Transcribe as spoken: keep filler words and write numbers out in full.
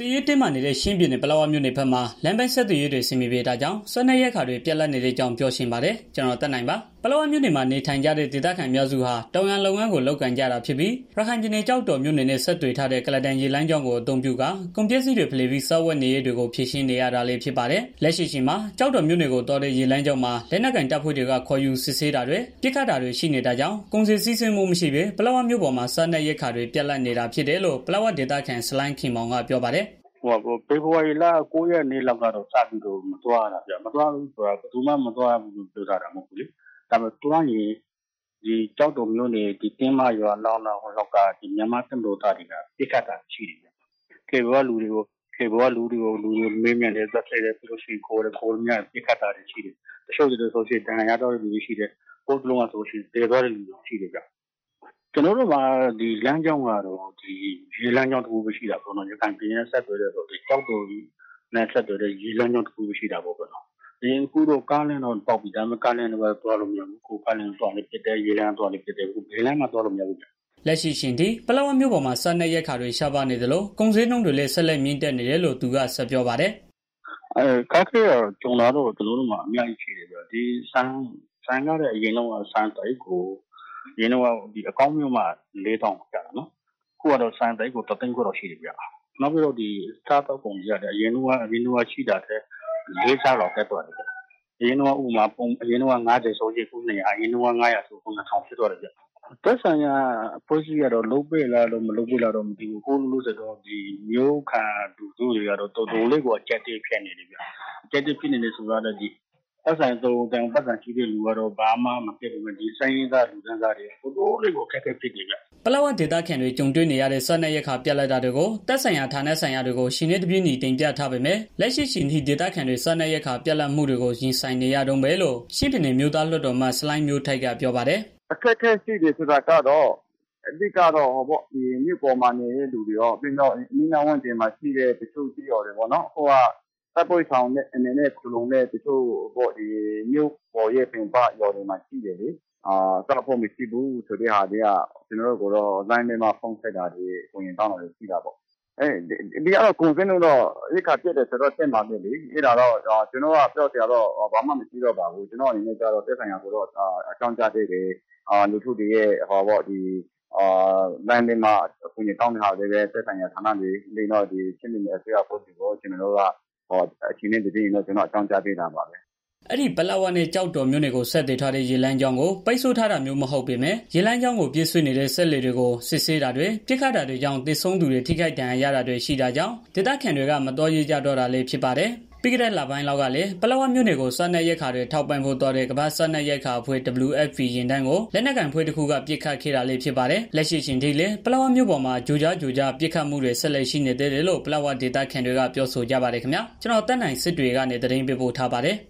စီရေးတင်းမာနေတဲ့ရှင်းပြည်နယ်ပလောဝမြို့နယ်ဘက်မှာလမ်းပိုင်းဆက်သွယ်ရေးတွေဆင်မပြေတာကြောင့်စားနပ်ရိက္ခာတွေပြတ်လတ်နေတဲ့အကြောင်းပြောရှင်းပါတယ်ကျွန်တော်တက်နိုင်ပါပလောဝမြို့နယ်မှာနေထိုင်ကြတဲ့ဒေသခံများစုဟာတောင်ရန်လုပ်ငန်းကိုလုပ်ကိုင်ကြတာဖြစ်ပြီးရခိုင်ပြည်နယ်ကြောက်တော်မြို့နယ်နဲ့ဆက်သွယ်ထားတဲ့ကလတန်ရေလမ်းကြောင်းကိုအသုံးပြုကကုန်ပစ္စည်းတွေဖလှယ်ပြီးစောက်ဝတ်နေရတွေကိုဖြည့်ရှင်းနေရတာလည်းဖြစ်ပါတယ်လက်ရှိချိန်မှာကြောက်တော်မြို့နယ်ကိုတော်တဲ့ရေလမ်းကြောင်းမှာလက်နက်ကင်တပ်ဖွဲ့တွေကခေါ်ယူစစ်ဆေးတာတွေပြစ်ခတ်တာတွေရှိနေတာကြောင့်ကုန်စည်စည်းစိမ်မှုမရှိဘဲပလောဝမြို့ပေါ်မှာစားနပ်ရိက္ခာတွေပြတ်လတ်နေတာဖြစ်တယ်လို့ပလောဝဒေသခံစလိုင်းခင်မောင်ကပြောပါတယ်ဟိုဖေဖော်ဝါရီလကိုရက်နေ့လောက်ကတော့စပြီးတော့မသွားတာပြမသွားဘူးဆိုတာဘယ်သူမှမသွားဘူးလို့ပြောတာမဟုတ်ဘူးလေဒါပေမဲ့တွန်းရင်ဒီကြောက်တော်မျိုးနေဒီတင်းမရွာလောက်လောက်လောက်ကဒီမြန်မာတံတော်သားတွေကပြစ်ခတ်တာရှိတယ်ခေဘောလူတွေကိုခေဘောလူတွေကိုလူတွေမင်းမြန်တဲ့သက်ဆိုင်တဲ့သူတို့ရှိကိုယ်ကိုယ်များပြစ်ခတ်တာရှိတယ်တချို့တွေဆိုရှင်တန်ရတော့လူတွေရှိတယ်ပို့လုံးဝဆိုရှင်တေသွားတဲ့လူတွေရှိတယ်ကြကျွန်တော်တို့ကဒီလမ်းကြောင်းကတော့ဒီရေလမ်းကြောင်းတစ်ခုပဲရှိတာပေါ့နော်ရခိုင်ပြည်နယ်ဆက်သွယ်တဲ့ဆိုဒီကြောက်တော်ကြီးနဲ့ဆက်သွယ်တဲ့ရေလမ်းကြောင်းတစ်ခုပဲရှိတာပေါ့နော်ဒီခုတော့ကားလမ်းတော့ပေါက်ပြီးဒါမှကားလမ်းတော့သွားလို့မရဘူးကိုကားလမ်းသွားနေပြတဲ့ရေလမ်းသွားနေပြတဲ့ခုရေလမ်းမှာသွားလို့မရဘူးလက်ရှိရှင်ဒီပလောဝမြို့ပေါ်မှာစားနပ်ရိက္ခာတွေရှားပါနေတယ်လို့ကုန်စည်နှုန်းတွေလည်းဆက်လက်မြင့်တက်နေတယ်လို့သူကဆက်ပြောပါတယ်အဲကားခေတော့ကျုံလာတော့ကျွန်တော်တို့မှာအများကြီးရှိတယ်ပြဒီဆန်းဆန်းကားတဲ့အရင်တော့ဆန်းတိုက်ကိုရင်းတော့ဒီအကောင့်မျိုးမှာလေးတောင်ကျတာနော်ခုကတော့စိုင်းတိုက်ကိုတသိန်းခွတော့ရှိတယ်ဗျာနောက်ပြီးတော့ဒီစားတော့ပုံကြတယ်အရင်ကအရင်ကရှိတာတဲ့လေးစားတော့တက်သွားတယ်ဗျာအရင်ကဥမာပုံအရင်ကငါးဆယ်ဆိုကြီးခုနေအရင်ကငါးရာဆိုခုနှစ်ထောင်ဖြစ်သွားတယ်ဗျာသက်ဆိုင်ရာအဖွဲ့အစည်းကတော့လုံးပေးလားလို့မလုံးပေးလားတော့မသိဘူးကိုလိုလို့ဆိုတော့ဒီမျိုးခံလူစုတွေကတော့တော်တော်လေးကိုအကျက်တေးဖြစ်နေတယ်ဗျာအကျက်တေးဖြစ်နေတယ်ဆိုတော့ဒီအဆိုင်တော့တန်ပတ်စံရှိတဲ့လူကတော့ဘာမှမဖြစ်ဘူးဒီဆိုင်ရင်းသားလူတန်းစားတွေတော်တော်လေးကိုခက်ခဲဖြစ်နေကြပလောဝဒေသခံတွေကြုံတွေ့နေရတဲ့စားနပ်ရိက္ခာပြတ်လတ်တာတွေကိုတက်ဆိုင်ရာဌာနဆိုင်ရာတွေကိုရှင်နေတပြည့်ညီတင်ပြထားပေမဲ့လက်ရှိရှင်ဒီဒေသခံတွေစားနပ်ရိက္ခာပြတ်လတ်မှုတွေကိုရင်ဆိုင်နေရတုန်းပဲလို့ရှင်းပြည်နယ်မြို့သားလွှတ်တော်မှစလိုင်းမျိုးထိုက်ကပြောပါတယ်အခက်အခဲရှိတယ်ဆိုတာကတော့အဓိကတော့ဟောပေါ့ဒီမြို့ပေါ်မှာနေတဲ့လူတွေရောပြီးတော့မိနာဝန်တင်မှာရှိတဲ့တချို့ကြီးရော်တွေပေါ့နော်ဟိုကတပ်ပွေဆောင်တဲ့အနေနဲ့ခုလုံးတဲ့တချို့ပေါ့ဒီမြို့ပေါ်ရဲ့ပင်ပရော်တွေမှာရှိတယ်လေအာတော့ဖို့မရှိဘူးဆိုတဲ့ဟာတွေကကျွန်တော်တို့ကတော့ line ထဲမှာဖုန်းဆက်တာတွေဝင်တောင်းတာတွေရှိတာပေါ့အဲဒီကတော့ကွန်ဆင်းတော့ရိခါပြည့်တယ်ဆိုတော့တက်မှာပဲလေအဲ့ဒါတော့ကျွန်တော်ကပြောပြတော့ဘာမှမရှိတော့ပါဘူးကျွန်တော်အနေနဲ့ကျတော့တက်ဆိုင်ရာဆိုတော့အကြောင်းကြားသေးတယ်အာလူထုတွေရဲ့ဟောပေါ့ဒီအာ line ထဲမှာအခုညတောင်းနေတာတွေပဲတက်ဆိုင်ရာဌာနတွေဒီတော့ဒီချင်းပြည်နယ်အစိုးရဖွဲ့ပြီးတော့ကျွန်တော်တို့ကဟောအချင်းနဲ့တည်းတော့ကျွန်တော်အကြောင်းကြားပေးတာပါပဲအဲ့ဒီပလောဝနဲ့ကြောက်တော်မြို့နယ်ကိုဆက်သွယ်ထားတဲ့ရေလမ်းကြောင်းကိုပိတ်ဆို့ထားတာမျိုးမဟုတ်ပေမဲ့ရေလမ်းကြောင်းကိုပြည့်စွနေတဲ့ဆက်လေတွေကိုစစ်ဆေးတာတွေပြစ်ခတ်တာတွေကြောင့်တည်ဆုံးသူတွေထိခိုက်ဒဏ်ရာရတာတွေရှိတာကြောင့်ဒေသခံတွေကမတော်ရကြတော့တာလည်းဖြစ်ပါတယ်ပြီးခဲ့တဲ့လပိုင်းလောက်ကလည်းပလောဝမြို့နယ်ကိုစားနပ်ရိက္ခာတွေထောက်ပံ့ဖို့တော်တဲ့ကမ္ဘာစားနပ်ရိက္ခာအဖွဲ့ ဒဘလယူ အက်ဖ် ပီ ရင်တန်းကိုလက်နက်ကန်ဖွဲ့တစ်ခုကပြစ်ခတ်ခဲ့တာလည်းဖြစ်ပါတယ်လက်ရှိချိန်ထိလည်းပလောဝမြို့ပေါ်မှာဂျိုကြားဂျိုကြားပြစ်ခတ်မှုတွေဆက်လက်ရှိနေသေးတယ်လို့ပလောဝဒေသခံတွေကပြောဆိုကြပါတယ်ခင်ဗျာကျွန်တော်တက်နိုင်စစ်တွေကနေသတင်းပေးပို့ထားပါတယ်